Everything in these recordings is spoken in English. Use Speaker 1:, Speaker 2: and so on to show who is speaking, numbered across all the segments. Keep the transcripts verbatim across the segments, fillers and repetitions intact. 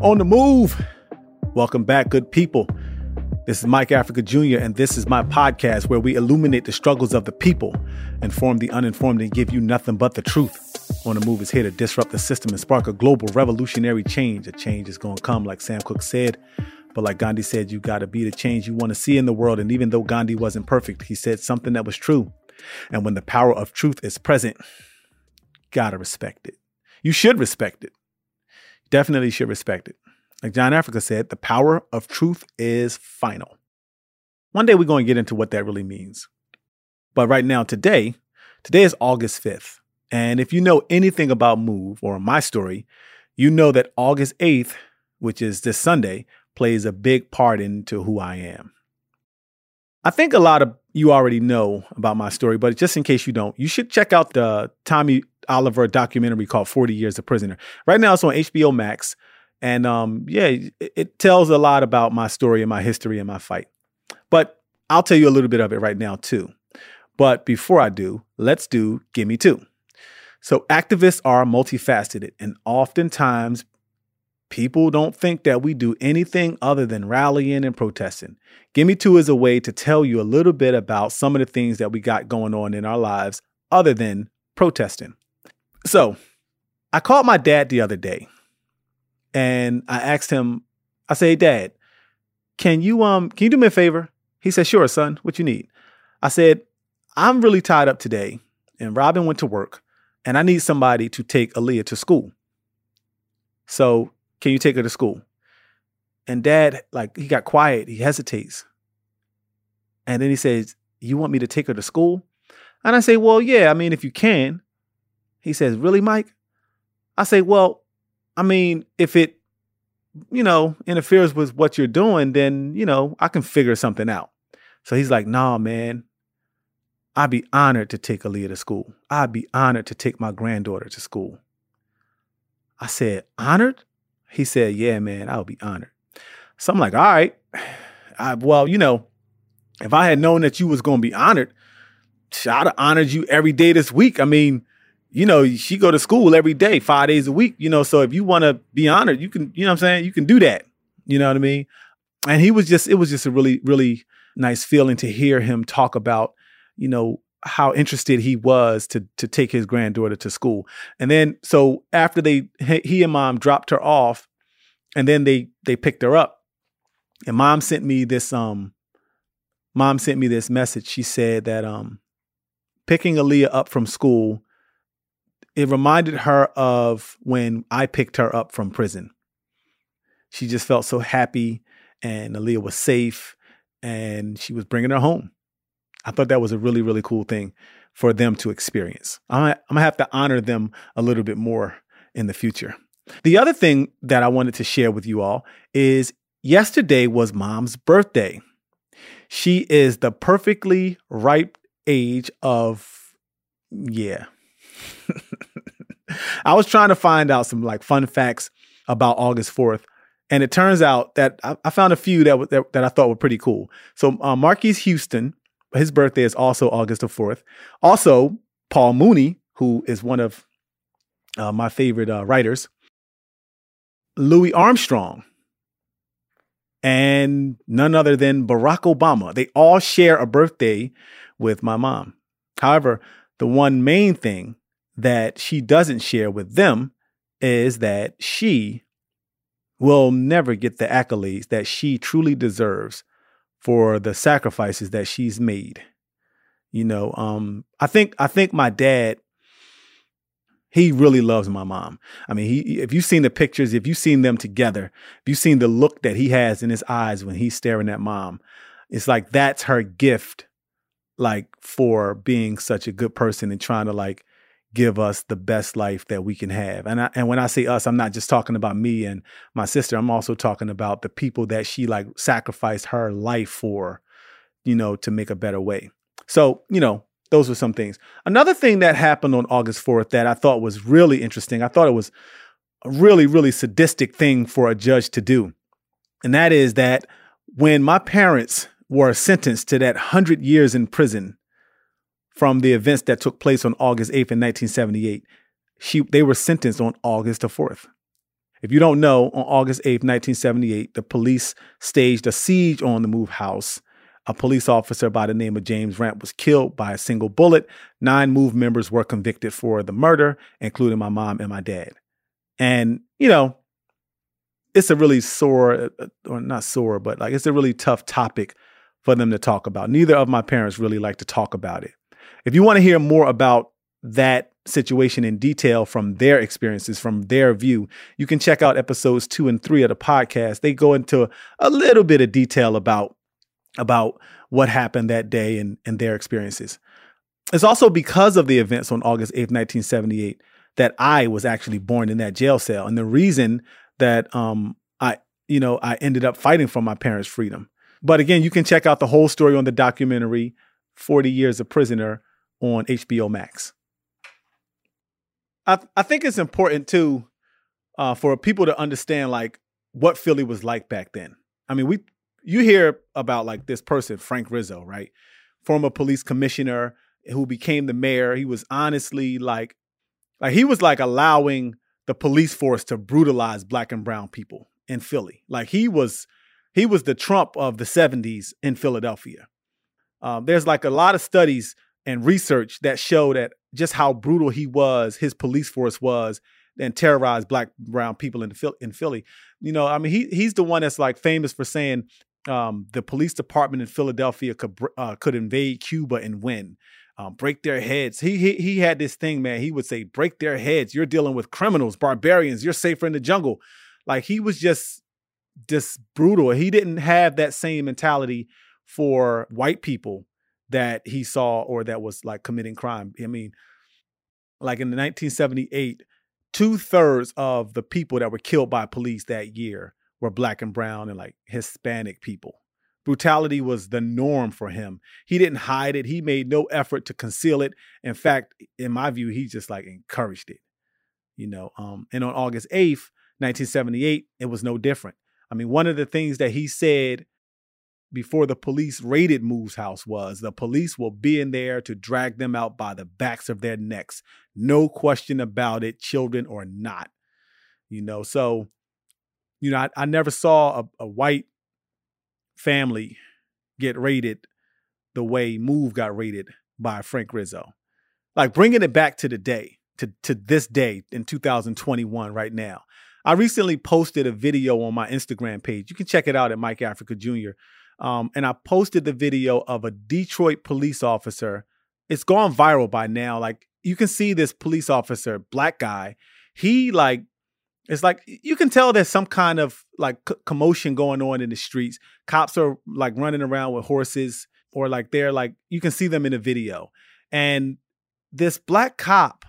Speaker 1: On the move. Welcome back, good people. This is Mike Africa Junior, and this is my podcast where we illuminate the struggles of the people, inform the uninformed, and give you nothing but the truth. On the Move is here to disrupt the system and spark a global revolutionary change. A change is going to come, like Sam Cooke said. But like Gandhi said, you got to be the change you want to see in the world. And even though Gandhi wasn't perfect, he said something that was true. And when the power of truth is present, got to respect it. You should respect it. Definitely should respect it. Like John Africa said, the power of truth is final. One day we're going to get into what that really means. But right now, today, today is August fifth. And if you know anything about Move or my story, you know that August eighth, which is this Sunday, plays a big part into who I am. I think a lot of you already know about my story, but just in case you don't, you should check out the Tommy Oliver documentary called forty years a Prisoner. Right now it's on H B O Max. And um, yeah, it, it tells a lot about my story and my history and my fight. But I'll tell you a little bit of it right now too. But before I do, let's do Gimme Two. So activists are multifaceted, and oftentimes people don't think that we do anything other than rallying and protesting. Gimme Two is a way to tell you a little bit about some of the things that we got going on in our lives other than protesting. So I called my dad the other day and I asked him, I said, hey, Dad, can you um can you do me a favor? He said, sure, son, what you need? I said, I'm really tied up today and Robin went to work and I need somebody to take Aaliyah to school. So can you take her to school? And Dad, like, he got quiet. He hesitates. And then he says, you want me to take her to school? And I say, well, yeah, I mean, if you can. He says, really, Mike? I say, well, I mean, if it, you know, interferes with what you're doing, then, you know, I can figure something out. So he's like, nah, man, I'd be honored to take Aaliyah to school. I'd be honored to take my granddaughter to school. I said, honored? He said, yeah, man, I would be honored. So I'm like, all right. I, well, you know, if I had known that you was going to be honored, I'd have honored you every day this week. I mean, you know, she go to school every day, five days a week, you know, so if you want to be honored, you can, you know what I'm saying? You can do that. You know what I mean? And he was just, it was just a really, really nice feeling to hear him talk about, you know, how interested he was to to take his granddaughter to school. And then, so after they, he and mom dropped her off and then they, they picked her up and mom sent me this, um, mom sent me this message. She said that, um, picking Aaliyah up from school, it reminded her of when I picked her up from prison. She just felt so happy and Aaliyah was safe and she was bringing her home. I thought that was a really, really cool thing for them to experience. I'm, I'm going to have to honor them a little bit more in the future. The other thing that I wanted to share with you all is yesterday was Mom's birthday. She is the perfectly ripe age of, yeah. I was trying to find out some like fun facts about August fourth. And it turns out that I, I found a few that, that that I thought were pretty cool. So uh, Marquise Houston, his birthday is also August the fourth. Also, Paul Mooney, who is one of uh, my favorite uh, writers. Louis Armstrong. And none other than Barack Obama. They all share a birthday with my mom. However, the one main thing that she doesn't share with them is that she will never get the accolades that she truly deserves for the sacrifices that she's made. You know, um, I think I think my dad, he really loves my mom. I mean, he if you've seen the pictures, if you've seen them together, if you've seen the look that he has in his eyes when he's staring at mom, it's like that's her gift, like for being such a good person and trying to like give us the best life that we can have. And I, and when I say us, I'm not just talking about me and my sister. I'm also talking about the people that she like sacrificed her life for, you know, to make a better way. So, you know, those were some things. Another thing that happened on August fourth that I thought was really interesting. I thought it was a really, really sadistic thing for a judge to do. And that is that when my parents were sentenced to that hundred years in prison from the events that took place on August eighth in nineteen seventy-eight, she they were sentenced on August the fourth. If you don't know, on August eighth, nineteen seventy-eight, the police staged a siege on the Move house. A police officer by the name of James Ramp was killed by a single bullet. Nine Move members were convicted for the murder, including my mom and my dad. And, you know, it's a really sore, or not sore, but like it's a really tough topic for them to talk about. Neither of my parents really like to talk about it. If you want to hear more about that situation in detail from their experiences, from their view, you can check out episodes two and three of the podcast. They go into a little bit of detail about, about what happened that day and, and their experiences. It's also because of the events on August eighth, nineteen seventy-eight, that I was actually born in that jail cell. And the reason that um, I, you know, I ended up fighting for my parents' freedom. But again, you can check out the whole story on the documentary, forty years a Prisoner, on H B O Max. I, I think it's important too, uh, for people to understand like what Philly was like back then. I mean, we, you hear about like this person, Frank Rizzo, right? Former police commissioner who became the mayor. He was honestly like, like he was like allowing the police force to brutalize black and brown people in Philly. Like he was, he was the Trump of the seventies in Philadelphia. Um, there's like a lot of studies and research that show that just how brutal he was, his police force was, and terrorized black, brown people in, the, in Philly. You know, I mean, he he's the one that's like famous for saying um, the police department in Philadelphia could uh, could invade Cuba and win, um, break their heads. He, he he had this thing, man. He would say, break their heads. You're dealing with criminals, barbarians. You're safer in the jungle. Like he was just, just brutal. He didn't have that same mentality for white people that he saw or that was like committing crime. I mean, like in the nineteen seventy-eight, two thirds of the people that were killed by police that year were black and brown and like Hispanic people. Brutality was the norm for him. He didn't hide it. He made no effort to conceal it. In fact, in my view, he just like encouraged it, you know? Um, and on August eighth, nineteen seventy-eight, it was no different. I mean, one of the things that he said before the police raided Move's house was the police will be in there to drag them out by the backs of their necks. No question about it, children or not. You know, so, you know, I, I never saw a, a white family get raided the way Move got raided by Frank Rizzo. Like bringing it back to the day, to, to this day in two thousand twenty-one right now. I recently posted a video on my Instagram page. You can check it out at Mike Africa Junior Um, and I posted the video of a Detroit police officer. It's gone viral by now. Like you can see this police officer, black guy. He like, it's like, you can tell there's some kind of like c- commotion going on in the streets. Cops are like running around with horses or like they're like, you can see them in the video. And this black cop,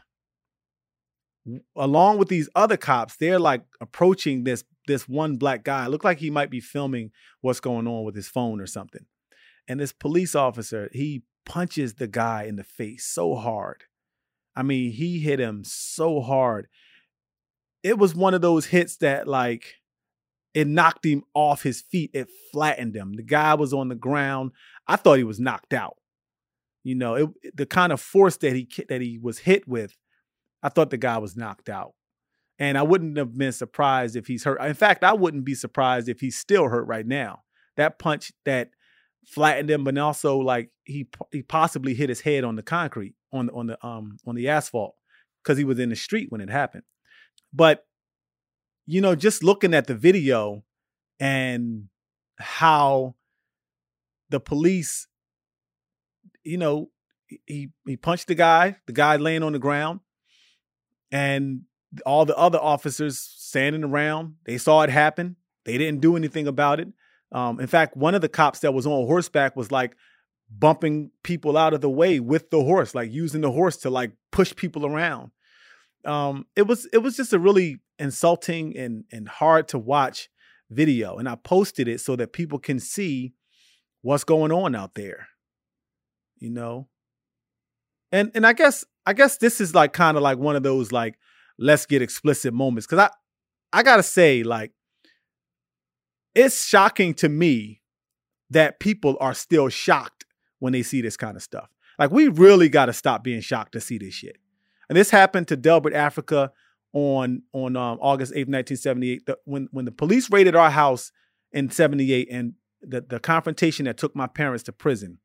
Speaker 1: along with these other cops, they're like approaching this this one black guy. It looked like he might be filming what's going on with his phone or something. And this police officer, he punches the guy in the face so hard. I mean, he hit him so hard. It was one of those hits that like, it knocked him off his feet. It flattened him. The guy was on the ground. I thought he was knocked out. You know, it, the kind of force that he that he was hit with, I thought the guy was knocked out. And I wouldn't have been surprised if he's hurt. In fact, I wouldn't be surprised if he's still hurt right now. That punch that flattened him, but also like he he possibly hit his head on the concrete, on on the um on the asphalt, because he was in the street when it happened. But you know, just looking at the video and how the police, you know, he he punched the guy, the guy laying on the ground, and all the other officers standing around, they saw it happen. They didn't do anything about it. Um, in fact, one of the cops that was on horseback was like bumping people out of the way with the horse, like using the horse to like push people around. Um, it was it was just a really insulting and and hard to watch video. And I posted it so that people can see what's going on out there, you know? And and I guess I guess this is like kind of like one of those like, let's get explicit moments. Cause I, I gotta say, like, it's shocking to me that people are still shocked when they see this kind of stuff. Like, we really got to stop being shocked to see this shit. And this happened to Delbert Africa on on um, August eighth, nineteen seventy-eight. The, when when the police raided our house in seventy-eight and the, the confrontation that took my parents to prison,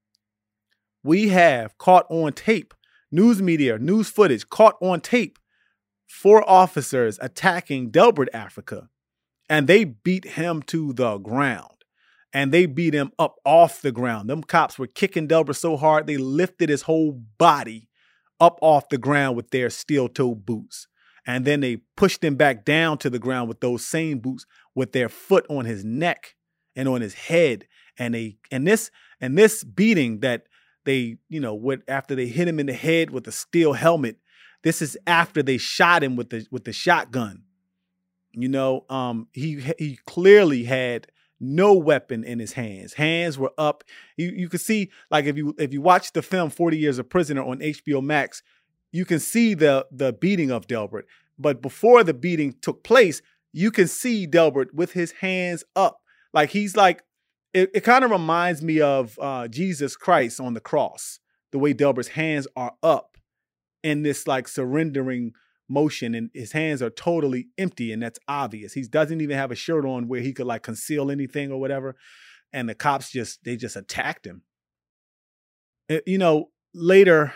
Speaker 1: we have caught on tape, news media, news footage, caught on tape, four officers attacking Delbert Africa, and they beat him to the ground. And they beat him up off the ground. Them cops were kicking Delbert so hard, they lifted his whole body up off the ground with their steel-toed boots. And then they pushed him back down to the ground with those same boots with their foot on his neck and on his head. And they and this and this beating that they, you know, what after they hit him in the head with a steel helmet, this is after they shot him with the with the shotgun. You know, um, he he clearly had no weapon in his hands. Hands were up. You you could see, like if you if you watch the film forty Years a Prisoner on H B O Max, you can see the the beating of Delbert. But before the beating took place, you can see Delbert with his hands up. Like he's like, it, it kind of reminds me of uh, Jesus Christ on the cross, the way Delbert's hands are up in this like surrendering motion, and his hands are totally empty, and that's obvious. He doesn't even have a shirt on where he could like conceal anything or whatever. And the cops just, they just attacked him. It, you know, later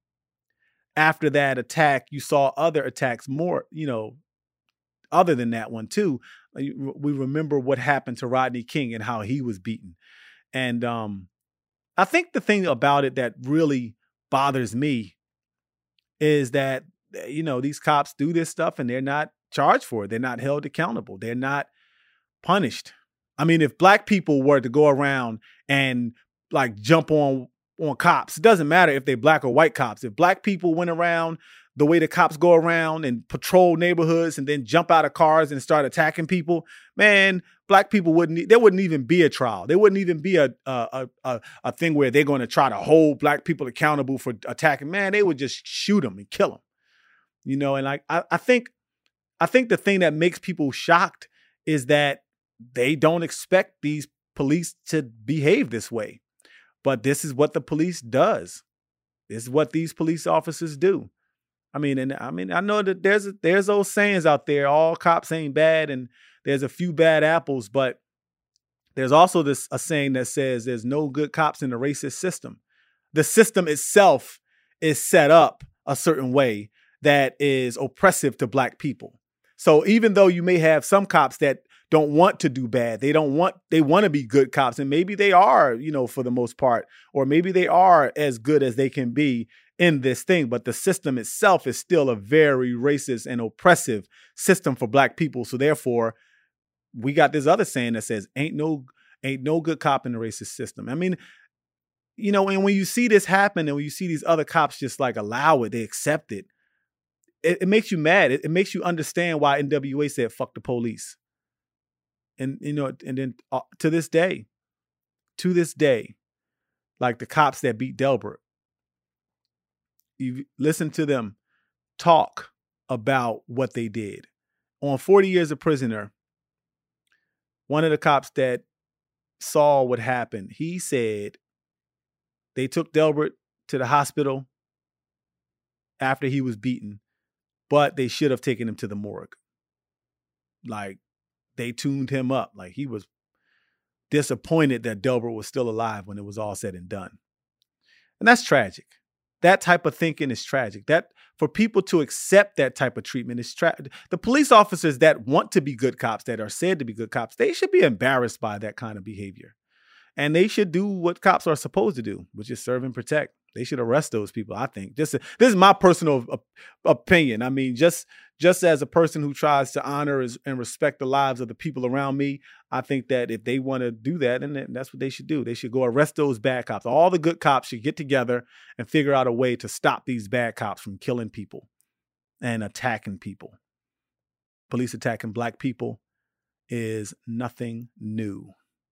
Speaker 1: after that attack, you saw other attacks more, you know, other than that one too. We remember what happened to Rodney King and how he was beaten. And um, I think the thing about it that really bothers me is that, you know, these cops do this stuff and they're not charged for it. They're not held accountable. They're not punished. I mean, if black people were to go around and like jump on, on cops, it doesn't matter if they're black or white cops. If black people went around the way the cops go around and patrol neighborhoods and then jump out of cars and start attacking people, man, black people wouldn't, there wouldn't even be a trial. There wouldn't even be a a a, a thing where they're going to try to hold black people accountable for attacking. Man, they would just shoot them and kill them. You know, and like I, I think, I think the thing that makes people shocked is that they don't expect these police to behave this way. But this is what the police does. This is what these police officers do. I mean, and I mean, I know that there's there's those sayings out there, all cops ain't bad, and there's a few bad apples, but there's also this a saying that says there's no good cops in the racist system. The system itself is set up a certain way that is oppressive to black people. So even though you may have some cops that don't want to do bad, they don't want, they want to be good cops, and maybe they are, you know, for the most part, or maybe they are as good as they can be in this thing, but the system itself is still a very racist and oppressive system for black people. So therefore, we got this other saying that says, ain't no, ain't no good cop in the racist system. I mean, you know, and when you see this happen and when you see these other cops just like allow it, they accept it, it, it makes you mad. It, it makes you understand why N W A said, fuck the police. And, you know, and then uh, to this day, to this day, like the cops that beat Delbert, you listen to them talk about what they did. On forty Years a Prisoner, one of the cops that saw what happened, he said they took Delbert to the hospital after he was beaten, but they should have taken him to the morgue. Like, they tuned him up. Like, he was disappointed that Delbert was still alive when it was all said and done. And that's tragic. That type of thinking is tragic. That for people to accept that type of treatment is tragic. The police officers that want to be good cops, that are said to be good cops, they should be embarrassed by that kind of behavior. And they should do what cops are supposed to do, which is serve and protect. They should arrest those people, I think. This, this is my personal op- opinion. I mean, just, just as a person who tries to honor and respect the lives of the people around me, I think that if they want to do that, then that's what they should do. They should go arrest those bad cops. All the good cops should get together and figure out a way to stop these bad cops from killing people and attacking people. Police attacking black people is nothing new.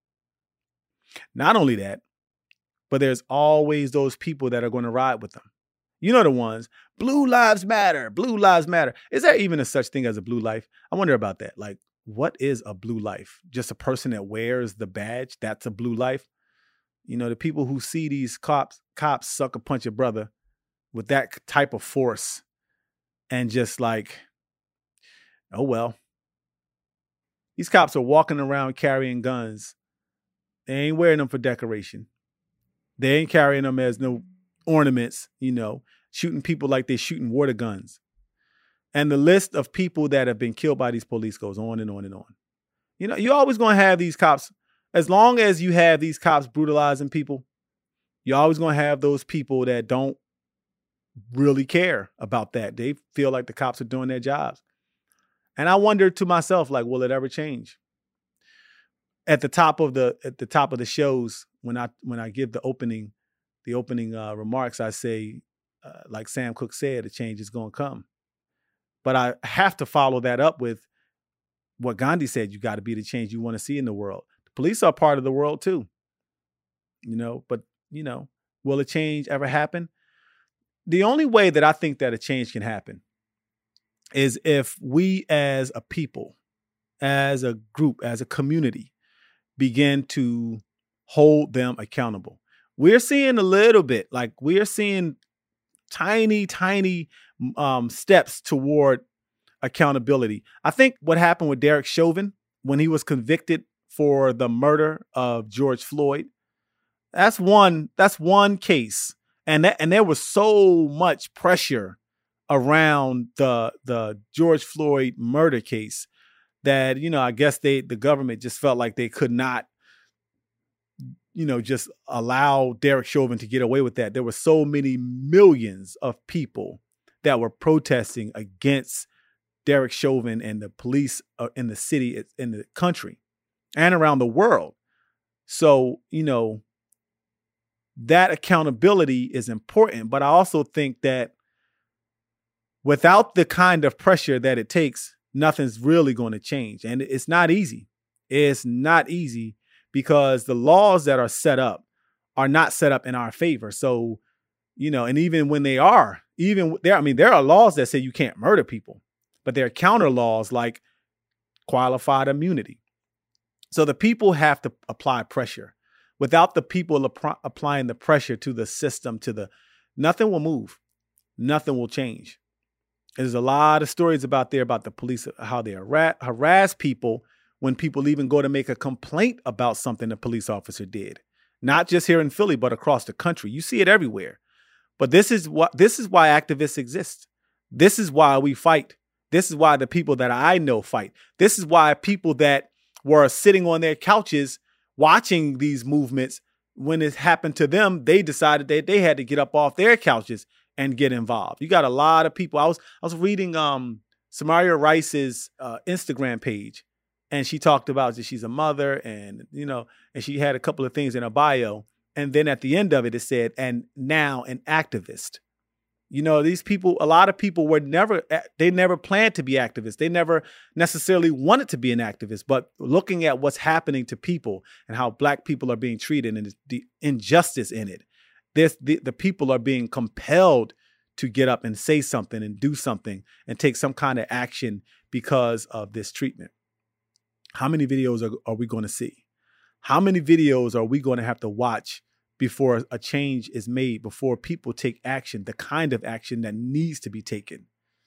Speaker 1: Not only that, but there's always those people that are going to ride with them. You know the ones, blue lives matter, blue lives matter. Is there even a such thing as a blue life? I wonder about that. Like, what is a blue life? Just a person that wears the badge? That's a blue life? You know, the people who see these cops, cops suck a punch a brother with that type of force and just like Oh, well. These cops are walking around carrying guns. They ain't wearing them for decoration. They ain't carrying them as no ornaments, you know, shooting people like they're shooting water guns. And the list of people that have been killed by these police goes on and on and on. You know, you're always going to have these cops. As long as you have these cops brutalizing people, you're always going to have those people that don't really care about that. They feel like the cops are doing their jobs. And I wonder to myself, like, will it ever change? At the top of the at the top of the shows, when I when I give the opening, the opening uh, remarks, I say, uh, like Sam Cooke said, the change is going to come. But I have to follow that up with what Gandhi said: you got to be the change you want to see in the world. The police are part of the world too, you know. But you know, will a change ever happen? The only way that I think that a change can happen is if we as a people, as a group, as a community, begin to hold them accountable. We're seeing a little bit, like we're seeing tiny, tiny um, steps toward accountability. I think what happened with Derek Chauvin when he was convicted for the murder of George Floyd, that's one, that's one case. And that, and there was so much pressure around the the George Floyd murder case that, you know, I guess they the government just felt like they could not, you know, just allow Derek Chauvin to get away with that. There were so many millions of people that were protesting against Derek Chauvin and the police in the city, in the country, and around the world. So, you know, that accountability is important. But I also think that without the kind of pressure that it takes, nothing's really going to change. And it's not easy. It's not easy because the laws that are set up are not set up in our favor. So, you know, and even when they are, even there, I mean, there are laws that say you can't murder people, but there are counter laws like qualified immunity. So the people have to apply pressure. Without the people ap- applying the pressure to the system, to the, nothing will move. Nothing will change. There's a lot of stories about there about the police, how they harass, harass people when people even go to make a complaint about something a police officer did. Not just here in Philly, but across the country. You see it everywhere. But this is what this is why activists exist. This is why we fight. This is why the people that I know fight. This is why people that were sitting on their couches watching these movements, when it happened to them, they decided that they had to get up off their couches and get involved. You got a lot of people. I was I was reading um, Samaria Rice's uh, Instagram page, and she talked about that she's a mother, and you know, and she had a couple of things in her bio, and then at the end of it, it said, "and now an activist." You know, these people, a lot of people were never, they never planned to be activists. They never necessarily wanted to be an activist, but looking at what's happening to people and how Black people are being treated and the injustice in it, this, the, the people are being compelled to get up and say something and do something and take some kind of action because of this treatment. How many videos are, are we going to see? How many videos are we going to have to watch before a change is made, before people take action, the kind of action that needs to be taken?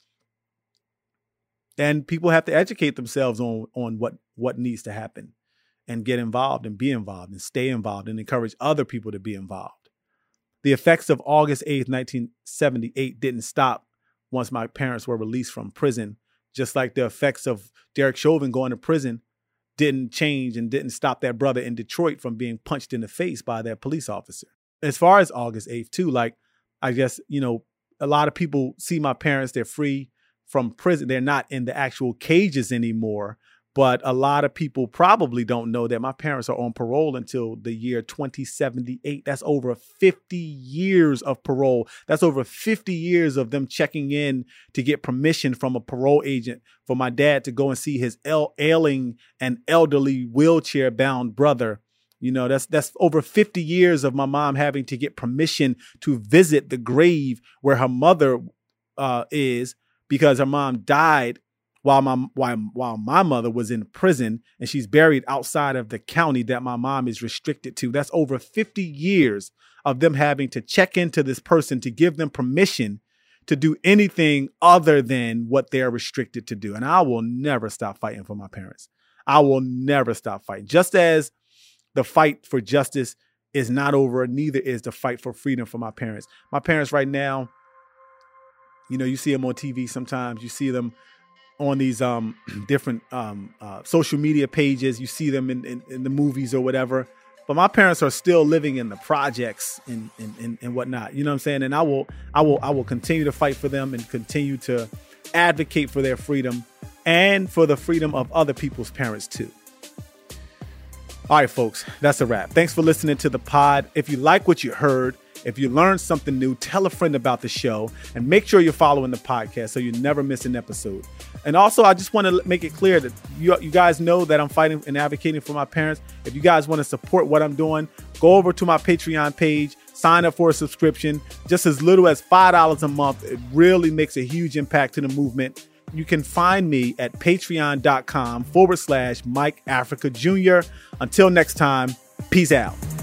Speaker 1: And people have to educate themselves on, on what, what needs to happen and get involved and be involved and stay involved and encourage other people to be involved. The effects of August eighth, nineteen seventy-eight didn't stop once my parents were released from prison, just like the effects of Derek Chauvin going to prison didn't change and didn't stop that brother in Detroit from being punched in the face by that police officer. As far as August eighth too, like, I guess, you know, a lot of people see my parents, they're free from prison. They're not in the actual cages anymore. But a lot of people probably don't know that my parents are on parole until the year twenty seventy-eight. That's over fifty years of parole. That's over fifty years of them checking in to get permission from a parole agent for my dad to go and see his el- ailing and elderly wheelchair bound brother. You know, that's that's over fifty years of my mom having to get permission to visit the grave where her mother uh, is, because her mom died while my while, while my mother was in prison, and she's buried outside of the county that my mom is restricted to. That's over fifty years of them having to check into this person to give them permission to do anything other than what they're restricted to do. And I will never stop fighting for my parents. I will never stop fighting. Just as the fight for justice is not over, neither is the fight for freedom for my parents. My parents right now, you know, you see them on T V sometimes. You see them on these um, different um, uh, social media pages. You see them in, in, in the movies or whatever. But my parents are still living in the projects and, and, and, and whatnot. You know what I'm saying? And I will I will I will continue to fight for them and continue to advocate for their freedom and for the freedom of other people's parents too. All right, folks, that's a wrap. Thanks for listening to the pod. If you like what you heard, if you learned something new, tell a friend about the show and make sure you're following the podcast so you never miss an episode. And also, I just want to make it clear that you, you guys know that I'm fighting and advocating for my parents. If you guys want to support what I'm doing, go over to my Patreon page, sign up for a subscription, just as little as five dollars a month. It really makes a huge impact to the movement. You can find me at patreon.com forward slash Mike Africa Junior Until next time, peace out.